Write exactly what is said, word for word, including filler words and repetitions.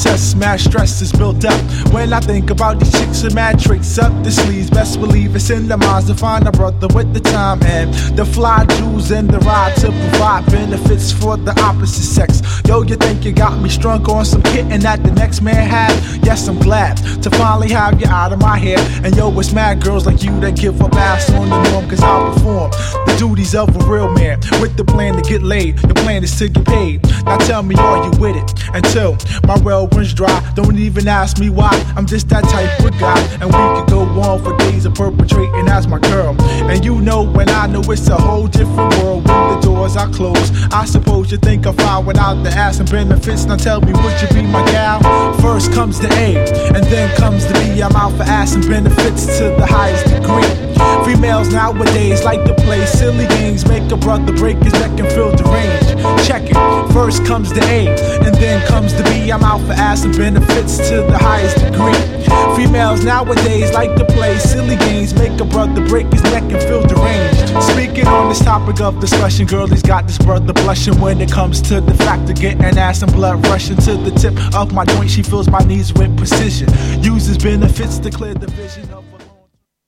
process, smash stress is built up. When I think about these chicks with mad tricks up the sleeves, best believe it's in the minds to find a brother with the time and the fly jewels and the ride to provide benefits for the opposite sex. Yo, you think you got me strung on some kitten that the next man had? Yes, I'm glad to finally have you out of my hair. And yo, it's mad girls like you that give up ass on the norm, cause I perform the duties of a real man with the plan to get laid. The plan is to get paid. Now tell me, are you with it? Until my well runs dry, don't even ask me why. I'm just that type of guy, and we could go on for days of perpetrating as my girl. And you know when I know it's a whole different world when the doors are closed. I suppose you think I'm fine without the ass and benefits. Now tell me, would you be my gal? First comes the A, and then comes the B. I'm out for ass and benefits to the highest degree. Females nowadays like to play silly games, make a brother break his neck and feel deranged. Check it. First comes the A, and then comes the B. I'm out for ass and benefits to the highest degree. Females nowadays like to play silly games, make a brother break his neck and feel deranged. Speaking on this topic of discussion, girl, he's got this brother blushing when it comes to the fact of getting ass and blood rushing to the tip of my joint. She fills my needs with precision, uses benefits to clear the vision of